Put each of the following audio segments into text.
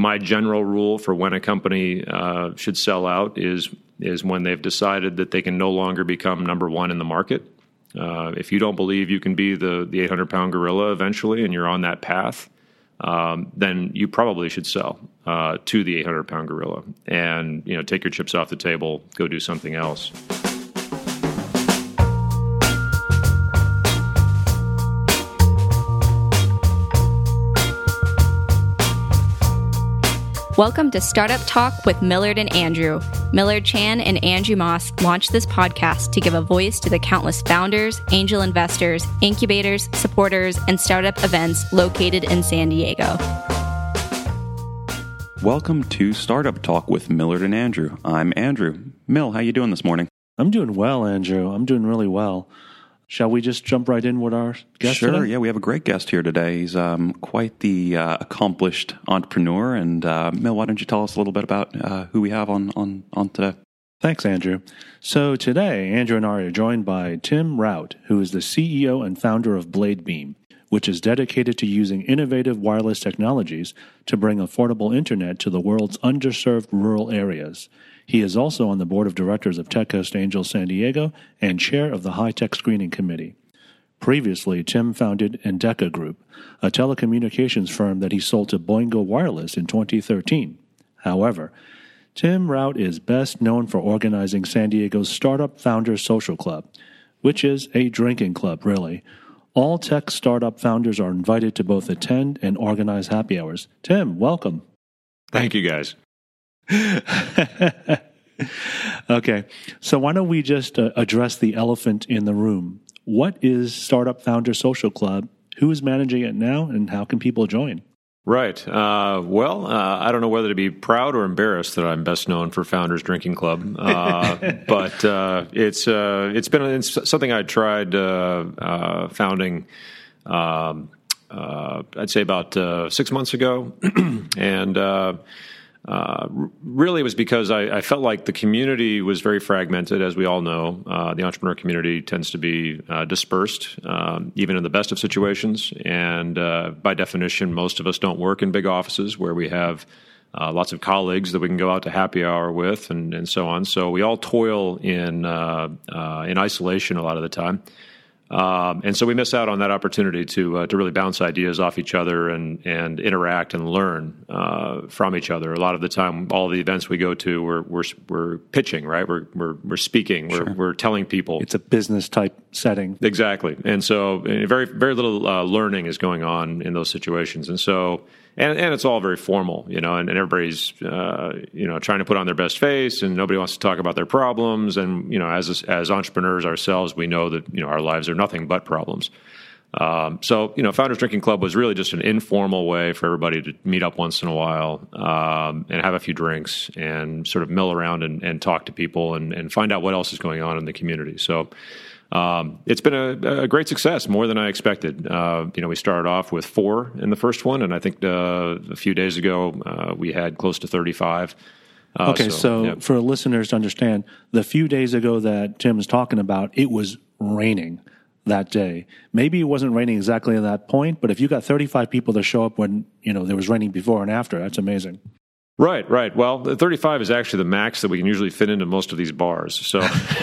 my general rule for when a company should sell out is when they've decided that they can no longer become number one in the market. If you don't believe you can be the 800-pound gorilla eventually, and you're on that path, then you probably should sell to the 800-pound gorilla, and take your chips off the table, go do something else. Welcome to Startup Talk with Millard and Andrew. Millard Chan and Andrew Moss launched this podcast to give a voice to the countless founders, angel investors, incubators, supporters, and startup events located in San Diego. Welcome to Startup Talk with Millard and Andrew. I'm Andrew. Mill, how you doing this morning? I'm doing well, Andrew. I'm doing really well. Shall we just jump right in with our guest Sure, today? Yeah, we have a great guest here today. He's quite the accomplished entrepreneur. And Mill, why don't you tell us a little bit about who we have on today? Thanks, Andrew. So today, Andrew and I are joined by Tim Rout, who is the CEO and founder of BladeBeam, which is dedicated to using innovative wireless technologies to bring affordable internet to the world's underserved rural areas. He is also on the board of directors of TechCoast Angels San Diego and chair of the High Tech Screening Committee. Previously, Tim founded Endeca Group, a telecommunications firm that he sold to Boingo Wireless in 2013. However, Tim Rout is best known for organizing San Diego's Startup Founders Social Club, which is a drinking club, really. All tech startup founders are invited to both attend and organize happy hours. Tim, welcome. Thank you, guys. Okay, so why don't we just address the elephant in the room? What is Startup Founders Social Club? Who is managing it now, and how can people join? Right. I don't know whether to be proud or embarrassed that I'm best known for Founders Drinking Club, but it's something I tried founding. I'd say about 6 months ago, and really it was because I felt like the community was very fragmented, as we all know. The entrepreneur community tends to be dispersed, even in the best of situations. And by definition, most of us don't work in big offices where we have lots of colleagues that we can go out to happy hour with and so on. So we all toil in isolation a lot of the time. And so we miss out on that opportunity to really bounce ideas off each other and interact and learn from each other. A lot of the time, all the events we go to, we're pitching, right? We're speaking. Sure. We're telling people. It's a business type setting. Exactly. And so very very little learning is going on in those situations. And so. And it's all very formal, and everybody's, trying to put on their best face, and nobody wants to talk about their problems. And, as entrepreneurs ourselves, we know that, our lives are nothing but problems. So Founders Drinking Club was really just an informal way for everybody to meet up once in a while and have a few drinks and sort of mill around and talk to people and find out what else is going on in the community. So it's been a great success, more than I expected. We started off with 4 in the first one, and I think a few days ago we had close to 35. So for listeners to understand, the few days ago that Tim was talking about, it was raining that day. Maybe it wasn't raining exactly at that point, but if you got 35 people to show up when there was raining before and after, that's amazing. Right. Well, the 35 is actually the max that we can usually fit into most of these bars. So,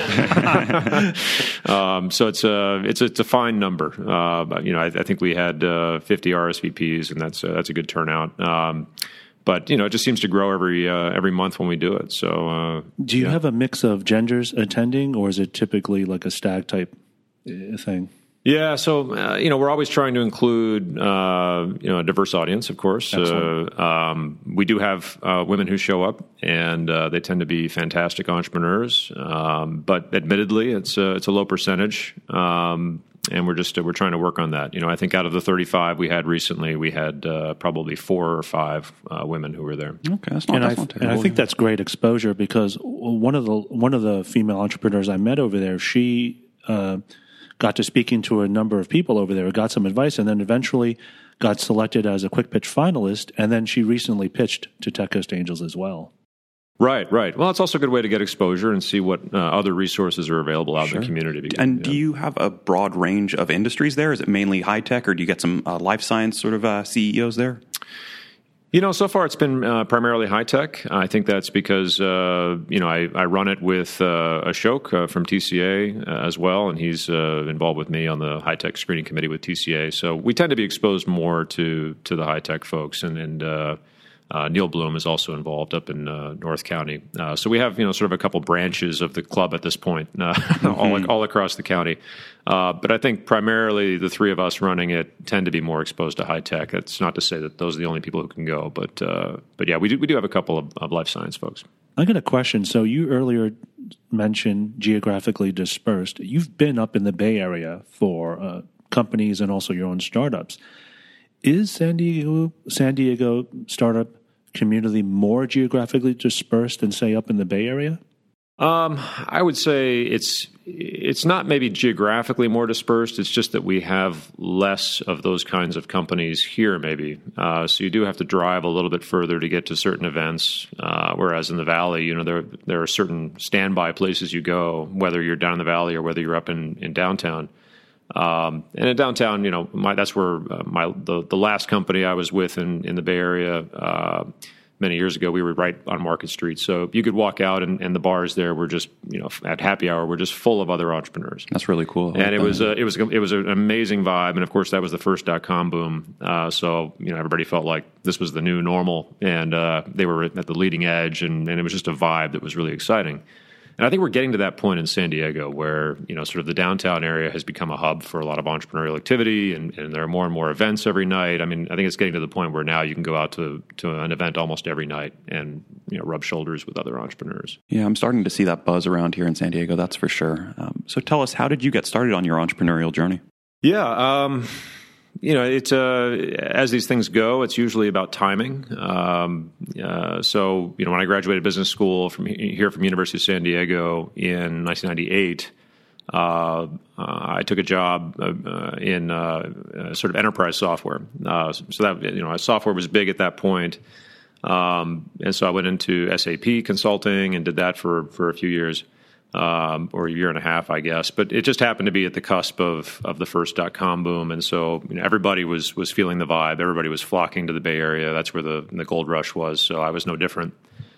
so it's a fine number. I think we had 50 RSVPs, and that's a good turnout. But it just seems to grow every month when we do it. So, do you have a mix of genders attending, or is it typically like a stag type thing? Yeah, so we're always trying to include a diverse audience, of course. We do have women who show up, and they tend to be fantastic entrepreneurs. But admittedly, it's a low percentage, and we're trying to work on that. I think out of the 35 we had recently, we had probably 4 or 5 women who were there. Okay, that's not terrible. And I think that's great exposure, because one of the female entrepreneurs I met over there, she got to speaking to a number of people over there, got some advice, and then eventually got selected as a quick pitch finalist, and then she recently pitched to TechCoast Angels as well. Right. Well, it's also a good way to get exposure and see what other resources are available out in the community. And do you have a broad range of industries there? Is it mainly high tech, or do you get some life science sort of CEOs there? So far it's been primarily high tech. I think that's because I run it with Ashok from TCA as well, and he's involved with me on the high tech screening committee with TCA. So we tend to be exposed more to the high tech folks, and Neil Bloom is also involved up in North County. So we have sort of a couple branches of the club at this point, all across the county. But I think primarily the three of us running it tend to be more exposed to high tech. That's not to say that those are the only people who can go, but yeah, we do have a couple of life science folks. I got a question. So you earlier mentioned geographically dispersed. You've been up in the Bay Area for companies and also your own startups. Is San Diego startup community more geographically dispersed than, say, up in the Bay Area? I would say it's not maybe geographically more dispersed. It's just that we have less of those kinds of companies here, maybe. So you do have to drive a little bit further to get to certain events. Whereas in the Valley, there are certain standby places you go, whether you're down in the Valley or whether you're up in downtown. And in downtown, that's where the last company I was with in the Bay Area many years ago, we were right on Market Street. So you could walk out and the bars there were just, at happy hour, were just full of other entrepreneurs. That's really cool. And it was an amazing vibe. And of course, that was the first .com boom. So, everybody felt like this was the new normal, and they were at the leading edge, and it was just a vibe that was really exciting. And I think we're getting to that point in San Diego where, sort of the downtown area has become a hub for a lot of entrepreneurial activity, and there are more and more events every night. I mean, I think it's getting to the point where now you can go out to an event almost every night and, rub shoulders with other entrepreneurs. Yeah, I'm starting to see that buzz around here in San Diego, that's for sure. So tell us, how did you get started on your entrepreneurial journey? Yeah, it's as these things go, it's usually about timing. So, when I graduated business school from University of San Diego in 1998, I took a job in sort of enterprise software. So that software was big at that point, and so I went into SAP consulting and did that for a few years. Or a year and a half, I guess. But it just happened to be at the cusp of the first .com boom, and so everybody was feeling the vibe. Everybody was flocking to the Bay Area. That's where the gold rush was. So I was no different,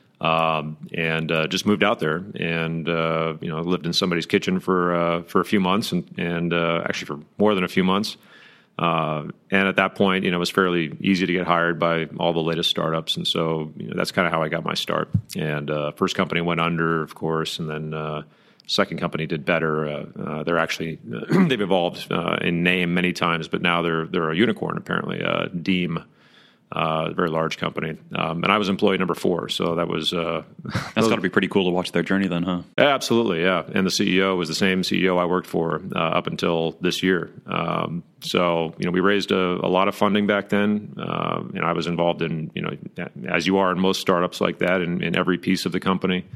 and just moved out there, and lived in somebody's kitchen for a few months, and actually for more than a few months. And at that point, it was fairly easy to get hired by all the latest startups. And so, that's kind of how I got my start. And first company went under, of course, and then second company did better. They're actually, they've evolved in name many times, but now they're a unicorn, apparently, Deem. A very large company. And I was employee number 4, so that was... That's got to be pretty cool to watch their journey then, huh? Absolutely, yeah. And the CEO was the same CEO I worked for up until this year. So, we raised a lot of funding back then, and I was involved in, as you are in most startups like that, in every piece of the company.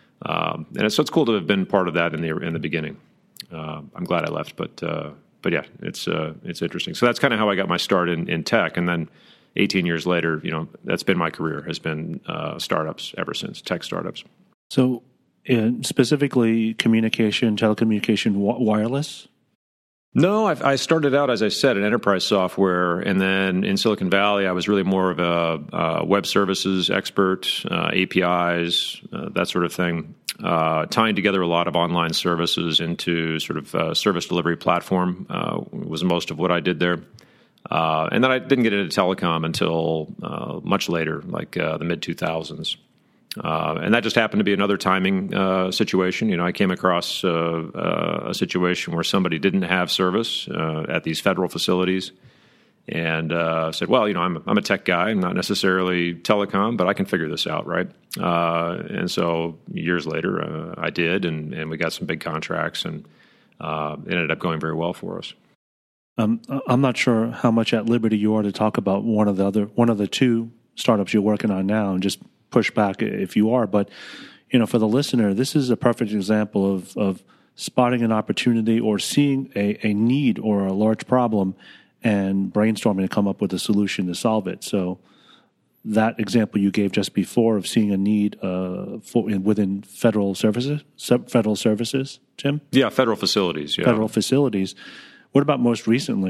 And so it's cool to have been part of that in the beginning. I'm glad I left, but yeah, it's interesting. So that's kind of how I got my start in tech, and then 18 years later, that's been my career, has been startups ever since, tech startups. So specifically communication, telecommunication, wireless? No, I started out, as I said, in enterprise software, and then in Silicon Valley, I was really more of a web services expert, APIs, that sort of thing, tying together a lot of online services into sort of a service delivery platform was most of what I did there. And then I didn't get into telecom until much later, like the mid-2000s. And that just happened to be another timing situation. I came across a situation where somebody didn't have service at these federal facilities, and said, well, I'm a tech guy. I'm not necessarily telecom, but I can figure this out, right? And so years later, I did, and we got some big contracts, and it ended up going very well for us. I'm not sure how much at liberty you are to talk about one of the two startups you're working on now, and just push back if you are. But for the listener, this is a perfect example of spotting an opportunity or seeing a need or a large problem and brainstorming to come up with a solution to solve it. So that example you gave just before of seeing a need within federal services, Tim? Yeah, federal facilities. Yeah. Federal facilities. What about most recently?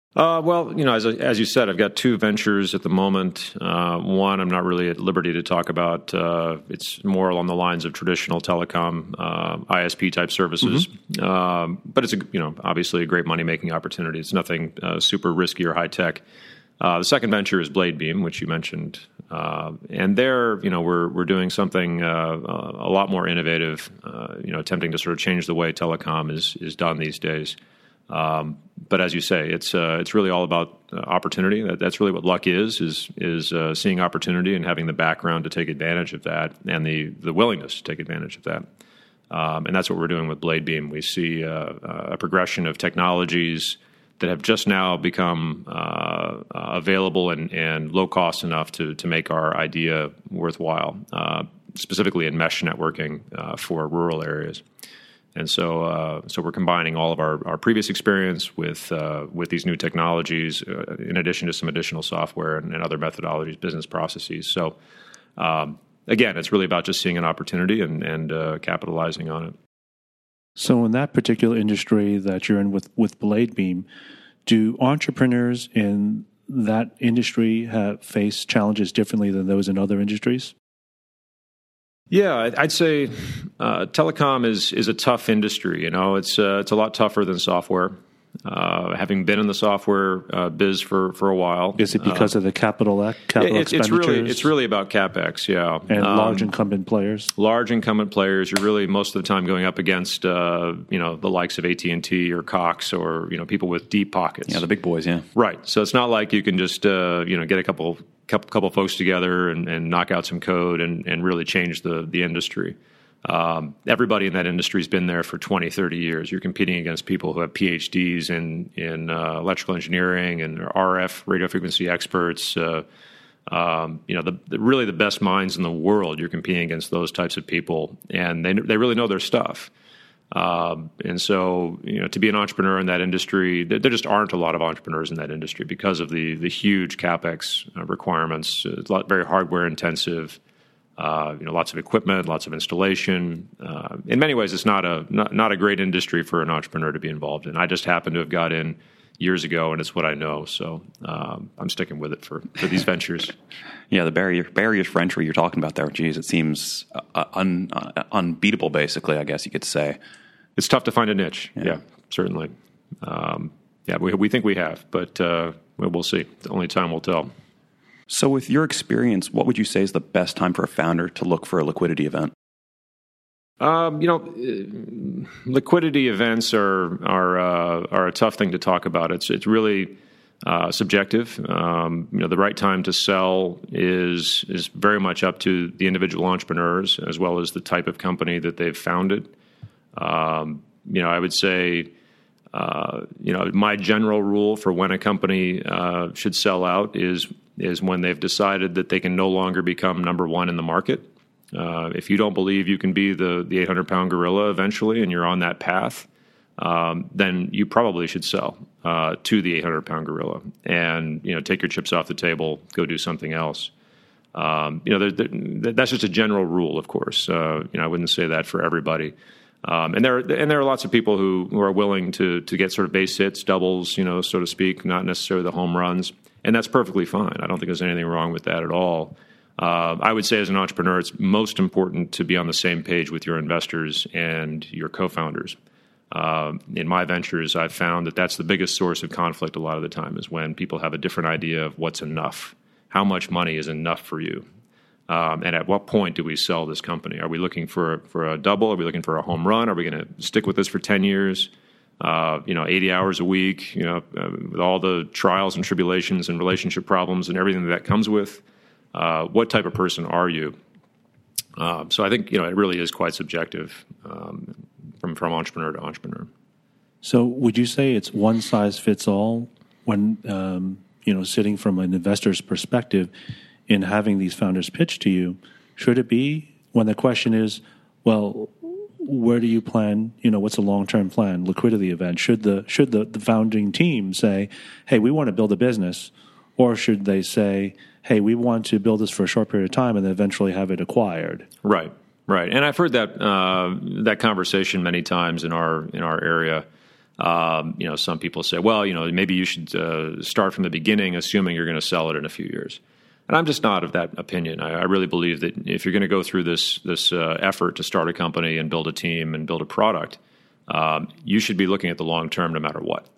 Well, as you said, I've got two ventures at the moment. One, I'm not really at liberty to talk about. It's more along the lines of traditional telecom ISP type services, but it's obviously a great money making opportunity. It's nothing super risky or high tech. The second venture is BladeBeam, which you mentioned, and there, we're doing something a lot more innovative. Attempting to sort of change the way telecom is done these days. But as you say, it's really all about opportunity. That's really what luck is seeing opportunity and having the background to take advantage of that and the willingness to take advantage of that. And that's what we're doing with BladeBeam. We see a progression of technologies that have just now become available and low cost enough to make our idea worthwhile, specifically in mesh networking for rural areas. And so we're combining all of our previous experience with these new technologies, in addition to some additional software and other methodologies, business processes. So again, it's really about just seeing an opportunity and capitalizing on it. So in that particular industry that you're in with BladeBeam, do entrepreneurs in that industry face challenges differently than those in other industries? Yeah, I'd say telecom is a tough industry. It's a lot tougher than software. Having been in the software biz for a while, is it because of the capital expenditures? It's really about CapEx, yeah, and large incumbent players. Large incumbent players. You're really most of the time going up against the likes of AT&T or Cox or people with deep pockets. Yeah, the big boys. Yeah, right. So it's not like you can just get a couple folks together and knock out some code and really change the industry. Everybody in that industry has been there for 20, 30 years. You're competing against people who have PhDs in electrical engineering and RF, radio frequency experts. Really the best minds in the world. You're competing against those types of people, and they really know their stuff. And so, to be an entrepreneur in that industry, there just aren't a lot of entrepreneurs in that industry because of the huge CapEx requirements. It's very hardware intensive. Lots of equipment, lots of installation. In many ways, it's not a great industry for an entrepreneur to be involved in. I just happen to have got in years ago, and it's what I know. So I'm sticking with it for these ventures. Yeah, the barriers for entry you're talking about there, geez, it seems unbeatable, basically, I guess you could say. It's tough to find a niche. Yeah certainly. We think we have, but we'll see. Only time will tell. So with your experience, what would you say is the best time for a founder to look for a liquidity event? Liquidity events are a tough thing to talk about. It's really subjective. The right time to sell is very much up to the individual entrepreneurs as well as the type of company that they've founded. I would say, my general rule for when a company should sell out is when they've decided that they can no longer become number one in the market. If you don't believe you can be the 800-pound gorilla eventually and you're on that path, then you probably should sell to the 800-pound gorilla and take your chips off the table, go do something else. That's just a general rule, of course. I wouldn't say that for everybody. And there are lots of people who are willing to get sort of base hits, doubles, so to speak, not necessarily the home runs. And that's perfectly fine. I don't think there's anything wrong with that at all. I would say as an entrepreneur, it's most important to be on the same page with your investors and your co-founders. In my ventures, I've found that that's the biggest source of conflict a lot of the time is when people have a different idea of what's enough. How much money is enough for you? And at what point do we sell this company? Are we looking for a double? Are we looking for a home run? Are we going to stick with this for 10 years? 80 hours a week, with all the trials and tribulations and relationship problems and everything that comes with. What type of person are you? So I think, it really is quite subjective from entrepreneur to entrepreneur. So would you say it's one size fits all when, sitting from an investor's perspective in having these founders pitch to you? Should it be when the question is, well, where do you plan, what's a long-term plan, liquidity event? Should the founding team say, hey, we want to build a business, or should they say, hey, we want to build this for a short period of time and then eventually have it acquired? Right. And I've heard that conversation many times in our area. Some people say, well, maybe you should start from the beginning, assuming you're going to sell it in a few years. And I'm just not of that opinion. I really believe that if you're going to go through this effort to start a company and build a team and build a product, you should be looking at the long term no matter what.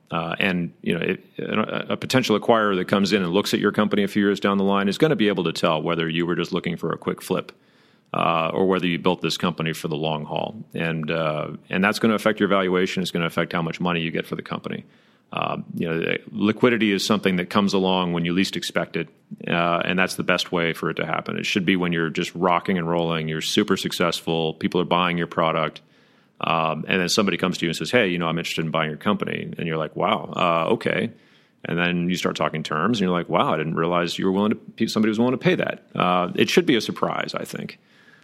A potential acquirer that comes in and looks at your company a few years down the line is going to be able to tell whether you were just looking for a quick flip or whether you built this company for the long haul. And that's going to affect your valuation. It's going to affect how much money you get for the company. Liquidity is something that comes along when you least expect it, and that's the best way for it to happen. It should be when you're just rocking and rolling, you're super successful, people are buying your product, and then somebody comes to you and says, hey, I'm interested in buying your company. And you're like, wow, okay. And then you start talking terms, and you're like, wow, I didn't realize somebody was willing to pay that. It should be a surprise, I think.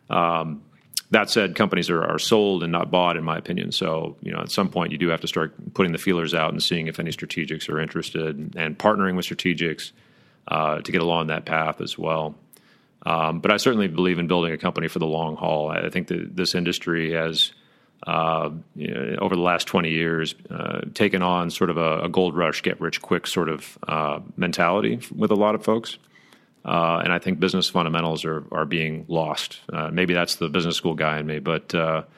That said, companies are sold and not bought, in my opinion. So, at some point you do have to start putting the feelers out and seeing if any strategics are interested and partnering with strategics to get along that path as well. But I certainly believe in building a company for the long haul. I think that this industry has, over the last 20 years, taken on sort of a gold rush, get rich quick sort of mentality with a lot of folks. And I think business fundamentals are being lost. Maybe that's the business school guy in me, but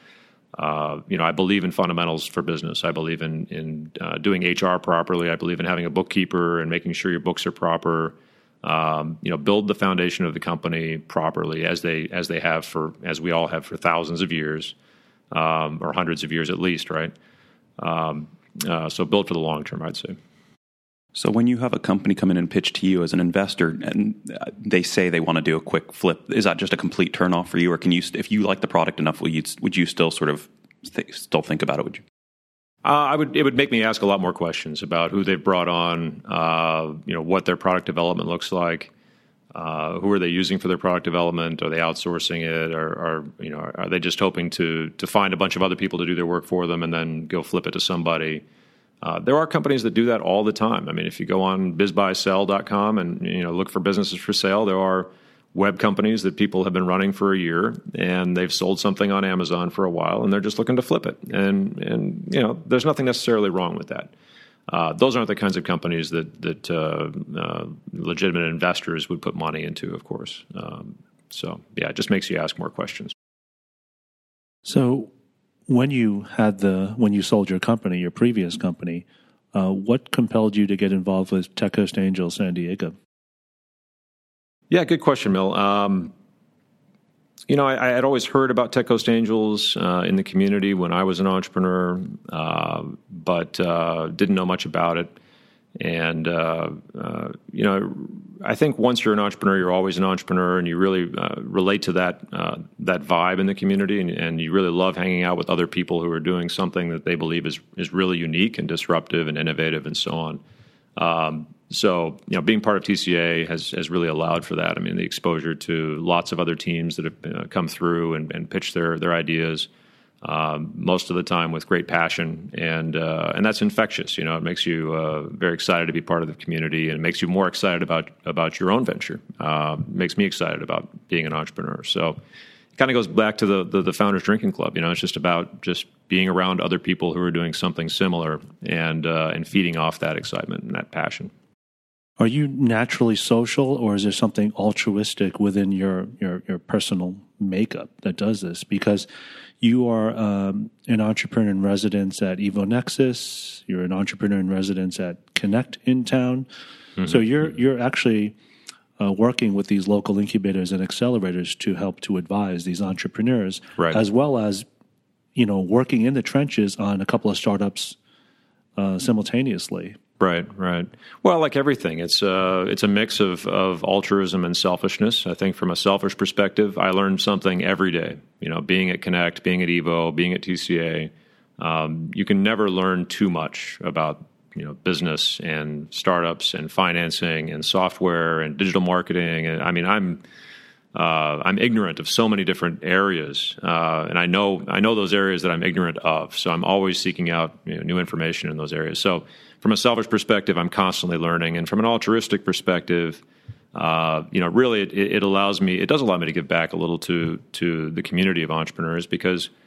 I believe in fundamentals for business. I believe in doing HR properly. I believe in having a bookkeeper and making sure your books are proper. Build the foundation of the company properly as we all have for thousands of years, or hundreds of years at least, right? So build for the long term, I'd say. So when you have a company come in and pitch to you as an investor and they say they want to do a quick flip, is that just a complete turnoff for you? Or can you, if you like the product enough, would you still sort of still think about it? Would you? It would make me ask a lot more questions about who they've brought on, what their product development looks like, who are they using for their product development? Are they outsourcing it? Or are they just hoping to find a bunch of other people to do their work for them and then go flip it to somebody? There are companies that do that all the time. I mean, if you go on bizbuysell.com and look for businesses for sale, there are web companies that people have been running for a year, and they've sold something on Amazon for a while, and they're just looking to flip it. And there's nothing necessarily wrong with that. Those aren't the kinds of companies that legitimate investors would put money into, of course. It just makes you ask more questions. So, when you sold your company, your previous company, what compelled you to get involved with TechCoast Angels San Diego? Yeah, good question, Mil. I had always heard about TechCoast Angels in the community when I was an entrepreneur, but didn't know much about it. And, I think once you're an entrepreneur, you're always an entrepreneur, and you really relate to that vibe in the community, and you really love hanging out with other people who are doing something that they believe is really unique and disruptive and innovative and so on. Being part of TCA has really allowed for that. I mean, the exposure to lots of other teams that have come through and pitched their ideas. Most of the time with great passion, and that's infectious. It makes you very excited to be part of the community, and it makes you more excited about your own venture. It makes me excited about being an entrepreneur. So it kind of goes back to the Founders Drinking Club. It's just about just being around other people who are doing something similar and feeding off that excitement and that passion. Are you naturally social, or is there something altruistic within your personal makeup that does this? Because you are an entrepreneur in residence at EvoNexus. You're an entrepreneur in residence at Connect in town. Mm-hmm. So you're actually working with these local incubators and accelerators to help to advise these entrepreneurs, right, as well as working in the trenches on a couple of startups simultaneously. Right. Well, like everything, it's a mix of altruism and selfishness. I think from a selfish perspective, I learned something every day. Being at Connect, being at Evo, being at TCA, you can never learn too much about business and startups and financing and software and digital marketing. And I mean, I'm ignorant of so many different areas, and I know those areas that I'm ignorant of. So I'm always seeking out new information in those areas. So from a selfish perspective, I'm constantly learning, and from an altruistic perspective, really it does allow me to give back a little to the community of entrepreneurs, because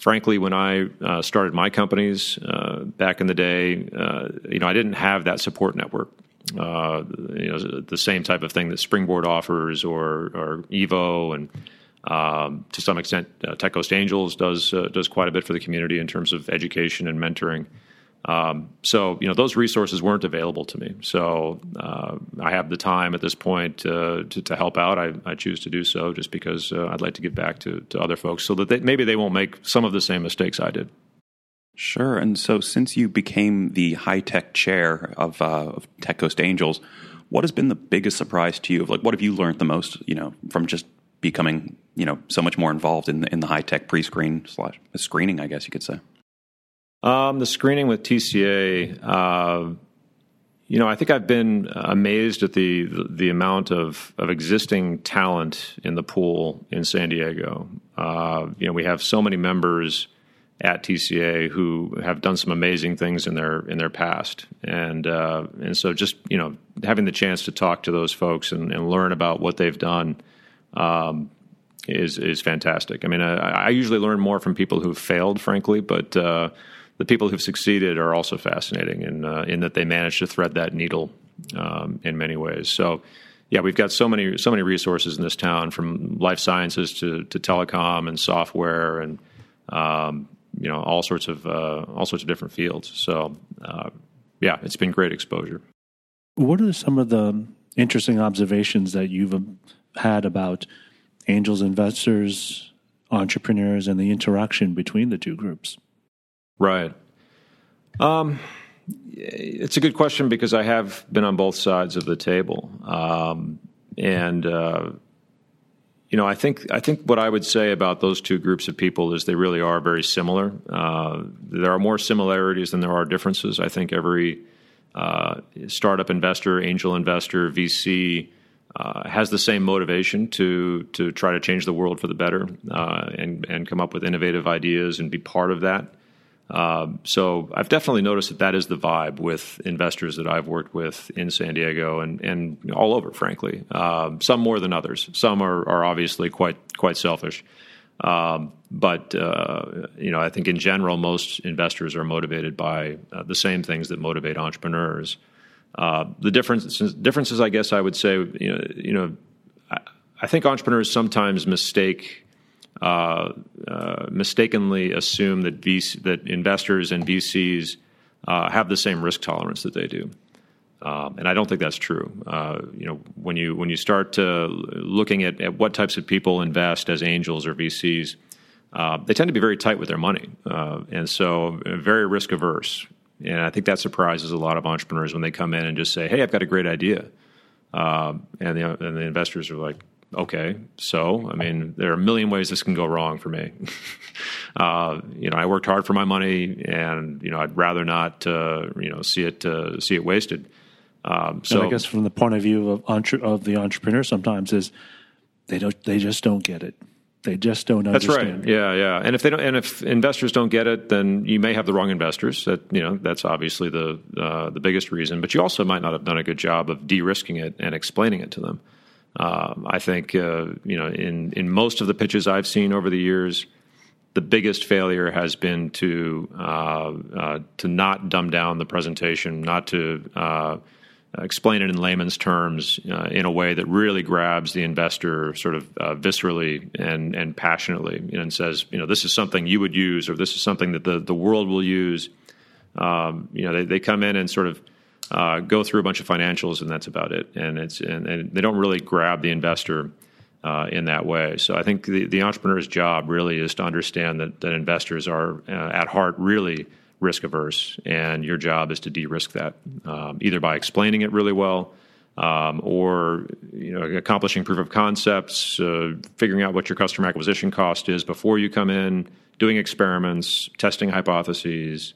Frankly, when I started my companies back in the day, I didn't have that support network. The same type of thing that Springboard offers, or Evo, and to some extent, Tech Coast Angels does quite a bit for the community in terms of education and mentoring. So those resources weren't available to me. So I have the time at this point to help out. I choose to do so just because I'd like to give back to other folks so that maybe they won't make some of the same mistakes I did. Sure. And so since you became the high-tech chair of Tech Coast Angels, what has been the biggest surprise to you? What have you learned the most, from just becoming, so much more involved in the high-tech pre-screening, I guess you could say? The screening with TCA, I think I've been amazed at the amount of existing talent in the pool in San Diego. We have so many members at TCA who have done some amazing things in their past, and so just having the chance to talk to those folks and learn about what they've done is fantastic. I mean, I usually learn more from people who've failed, frankly, but the people who've succeeded are also fascinating in that they managed to thread that needle in many ways. So, yeah, we've got so many resources in this town, from life sciences to telecom and software and all sorts of different fields. So, it's been great exposure. What are some of the interesting observations that you've had about angels, investors, entrepreneurs, and the interaction between the two groups? Right. It's a good question because I have been on both sides of the table. I think what I would say about those two groups of people is they really are very similar. There are more similarities than there are differences. I think every startup investor, angel investor, VC has the same motivation to try to change the world for the better and come up with innovative ideas and be part of that. So I've definitely noticed that is the vibe with investors that I've worked with in San Diego and all over, frankly. Some more than others. Some are obviously quite selfish. But I think in general, most investors are motivated by the same things that motivate entrepreneurs. The differences, I guess I would say, I think entrepreneurs sometimes mistakenly assume that investors and VCs have the same risk tolerance that they do, and I don't think that's true. When you start looking at what types of people invest as angels or VCs, they tend to be very tight with their money, and so very risk averse. And I think that surprises a lot of entrepreneurs when they come in and just say, "Hey, I've got a great idea," and the investors are like, "Okay, so I mean, there are a million ways this can go wrong for me. I worked hard for my money, and I'd rather not see it wasted." So I guess from the point of view of the entrepreneur, sometimes is they just don't get it. They just don't understand. That's right. Yeah. And if investors don't get it, then you may have the wrong investors. That's obviously the biggest reason. But you also might not have done a good job of de-risking it and explaining it to them. I think in most of the pitches I've seen over the years, the biggest failure has been to not dumb down the presentation, not to explain it in layman's terms in a way that really grabs the investor sort of viscerally and passionately, and says, this is something you would use, or this is something that the world will use. They come in and sort of go through a bunch of financials, and that's about it. And they don't really grab the investor in that way. So I think the entrepreneur's job really is to understand that investors are at heart really risk averse, and your job is to de-risk that either by explaining it really well, or accomplishing proof of concepts, figuring out what your customer acquisition cost is before you come in, doing experiments, testing hypotheses.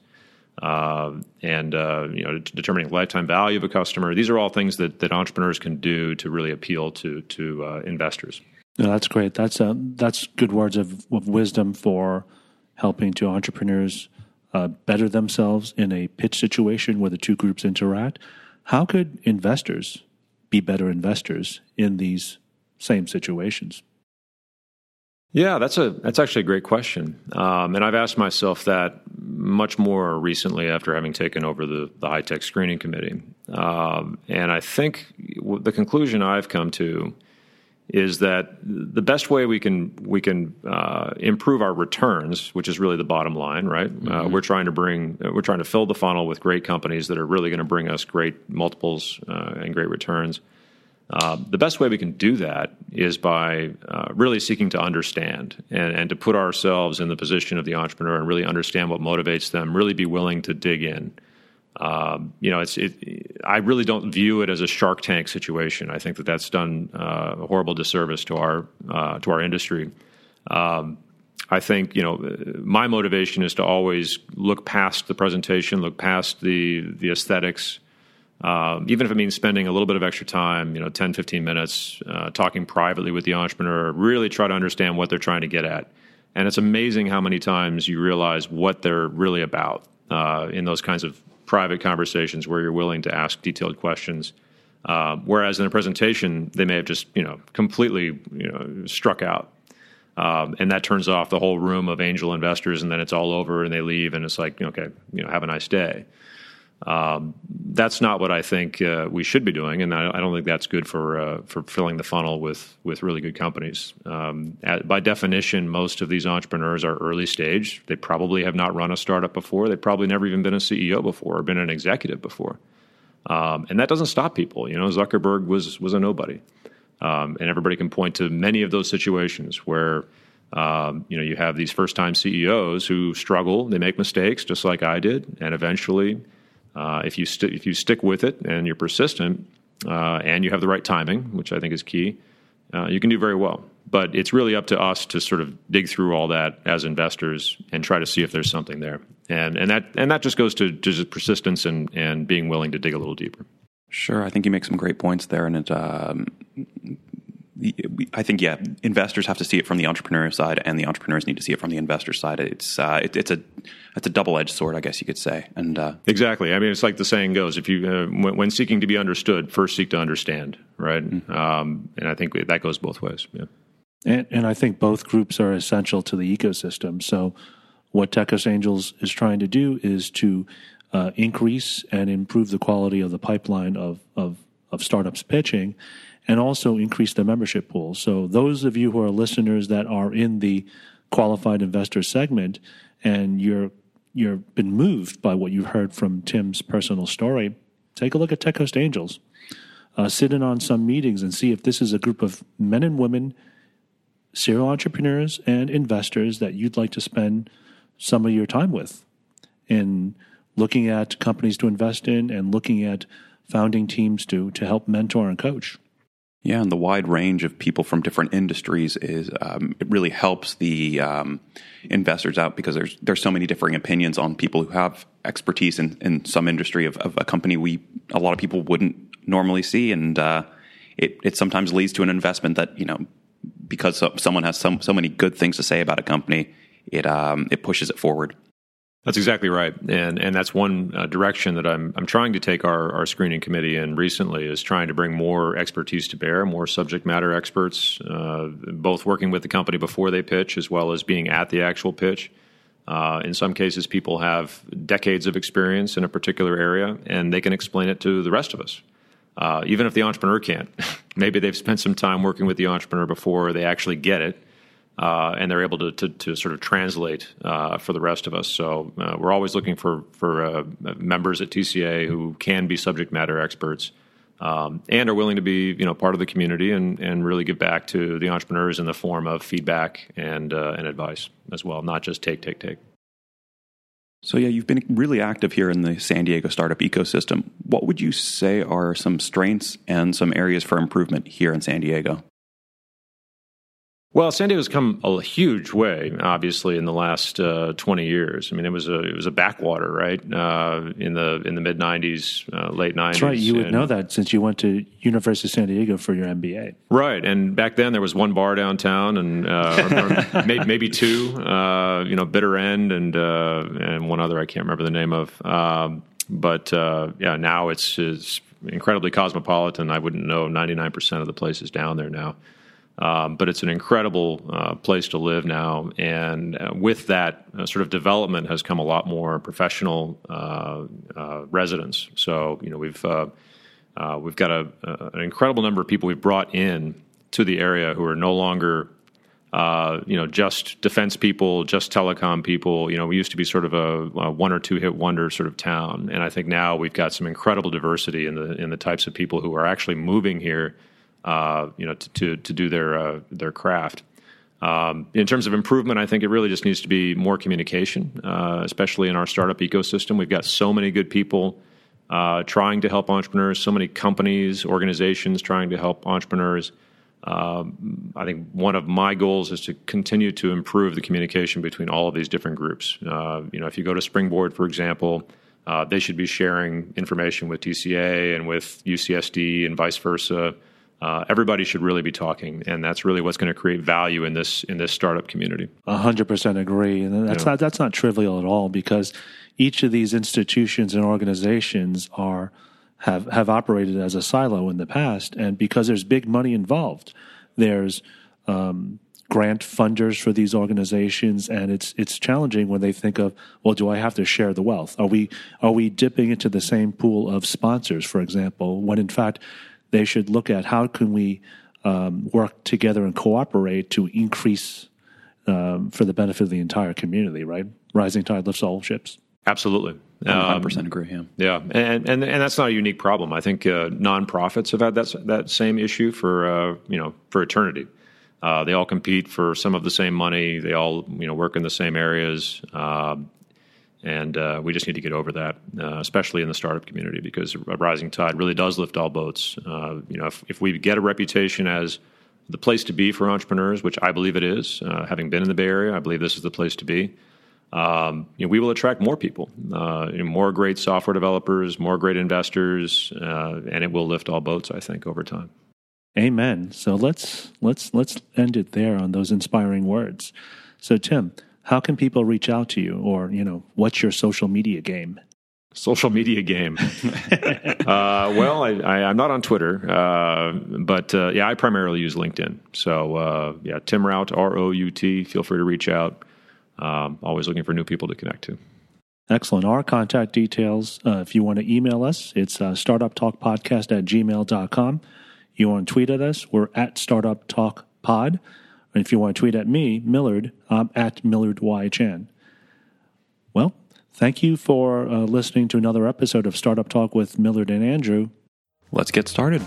Determining lifetime value of a customer. These are all things that entrepreneurs can do to really appeal to investors. No, that's great. That's good words of wisdom for helping to entrepreneurs better themselves in a pitch situation where the two groups interact. How could investors be better investors in these same situations? Yeah, that's actually a great question, and I've asked myself that much more recently after having taken over the high-tech screening committee. And I think the conclusion I've come to is that the best way we can improve our returns, which is really the bottom line, right? Mm-hmm. We're trying to fill the funnel with great companies that are really going to bring us great multiples and great returns. The best way we can do that is by really seeking to understand and to put ourselves in the position of the entrepreneur and really understand what motivates them, really be willing to dig in. I really don't view it as a Shark Tank situation. I think that's done a horrible disservice to our industry. I think, my motivation is to always look past the presentation, look past the aesthetics, even if it means spending a little bit of extra time, 10, 15 minutes, talking privately with the entrepreneur, really try to understand what they're trying to get at. And it's amazing how many times you realize what they're really about in those kinds of private conversations where you're willing to ask detailed questions. Whereas in a presentation, they may have just, completely, struck out. And that turns off the whole room of angel investors, and then it's all over and they leave and it's like, okay, have a nice day. That's not what I think we should be doing, and I don't think that's good for filling the funnel with really good companies. By definition, most of these entrepreneurs are early stage. They probably have not run a startup before. They've probably never even been a CEO before or been an executive before. And that doesn't stop people. Zuckerberg was a nobody, and everybody can point to many of those situations where you have these first-time CEOs who struggle. They make mistakes, just like I did, and eventually. If you stick with it and you're persistent and you have the right timing, which I think is key, you can do very well. But it's really up to us to sort of dig through all that as investors and try to see if there's something there. And that just goes to just persistence and being willing to dig a little deeper. Sure, I think you make some great points there, and I think investors have to see it from the entrepreneurial side, and the entrepreneurs need to see it from the investor side. It's a double-edged sword, I guess you could say. And exactly. I mean, it's like the saying goes: if you when seeking to be understood, first seek to understand. Right. Mm-hmm. And I think that goes both ways. Yeah. And I think both groups are essential to the ecosystem. So, what Techos Angels is trying to do is to increase and improve the quality of the pipeline of startups pitching, and also increase the membership pool. So those of you who are listeners that are in the qualified investor segment and you've been moved by what you've heard from Tim's personal story, take a look at Techos Angels. Sit in on some meetings and see if this is a group of men and women, serial entrepreneurs and investors that you'd like to spend some of your time with in looking at companies to invest in and looking at founding teams to help mentor and coach. Yeah, and the wide range of people from different industries is it really helps the investors out because there's so many differing opinions on people who have expertise in some industry of a company a lot of people wouldn't normally see, and it sometimes leads to an investment that because someone has so many good things to say about a company, it pushes it forward. That's exactly right, and that's one direction that I'm trying to take our screening committee in recently is trying to bring more expertise to bear, more subject matter experts, both working with the company before they pitch as well as being at the actual pitch. In some cases, people have decades of experience in a particular area, and they can explain it to the rest of us. Even if the entrepreneur can't, maybe they've spent some time working with the entrepreneur before they actually get it. And they're able to sort of translate for the rest of us. So we're always looking for members at TCA who can be subject matter experts and are willing to be part of the community and really give back to the entrepreneurs in the form of feedback and advice as well, not just take. So you've been really active here in the San Diego startup ecosystem. What would you say are some strengths and some areas for improvement here in San Diego? Well, San Diego's come a huge way, obviously, in the last 20 years. I mean, it was a backwater, right, in the mid '90s, late '90s. That's right. You would know that since you went to University of San Diego for your MBA. Right, and back then there was one bar downtown, and or maybe two, Bitter End and one other I can't remember the name of. But now it's incredibly cosmopolitan. I wouldn't know 99% of the places down there now. But it's an incredible place to live now, and with that sort of development has come a lot more professional residents. So we've got an incredible number of people we've brought in to the area who are no longer just defense people, just telecom people. We used to be sort of a one or two hit wonder sort of town, and I think now we've got some incredible diversity in the types of people who are actually moving here. To do their craft. In terms of improvement, I think it really just needs to be more communication, especially in our startup ecosystem. We've got so many good people trying to help entrepreneurs, so many companies, organizations trying to help entrepreneurs. I think one of my goals is to continue to improve the communication between all of these different groups. If you go to Springboard, for example, they should be sharing information with TCA and with UCSD and vice versa. Everybody should really be talking, and that's really what's going to create value in this startup community. 100% agree, and that's not trivial at all, because each of these institutions and organizations have operated as a silo in the past, and because there's big money involved, there's grant funders for these organizations, and it's challenging when they think of, well, do I have to share the wealth? Are we dipping into the same pool of sponsors, for example, when in fact they should look at how can we work together and cooperate to increase for the benefit of the entire community, right? Rising tide lifts all ships. Absolutely. 100% agree, yeah. Yeah, and that's not a unique problem. I think nonprofits have had that same issue for eternity. They all compete for some of the same money. They all work in the same areas. And we just need to get over that, especially in the startup community, because a rising tide really does lift all boats. If we get a reputation as the place to be for entrepreneurs, which I believe it is, having been in the Bay Area, I believe this is the place to be. We will attract more people, more great software developers, more great investors, and it will lift all boats, I think, over time. Amen. So let's end it there on those inspiring words. So, Tim, how can people reach out to you, or what's your social media game? Social media game. Well, I'm not on Twitter, but I primarily use LinkedIn. So Tim Rout, Rout. Feel free to reach out. Always looking for new people to connect to. Excellent. Our contact details, if you want to email us, it's startuptalkpodcast@gmail.com. You want to tweet at us, we're at startuptalkpod. And if you want to tweet at me, Millard, I'm at Millard Y. Chan. Well, thank you for listening to another episode of Startup Talk with Millard and Andrew. Let's get started.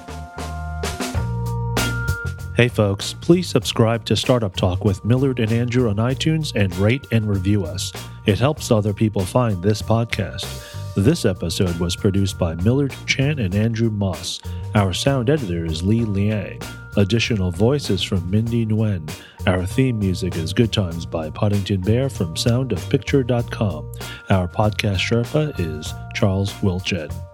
Hey folks, please subscribe to Startup Talk with Millard and Andrew on iTunes and rate and review us. It helps other people find this podcast. This episode was produced by Millard Chan and Andrew Moss. Our sound editor is Lee Liang. Additional voices from Mindy Nguyen. Our theme music is Good Times by Poddington Bear from soundofpicture.com. Our podcast Sherpa is Charles Wilched.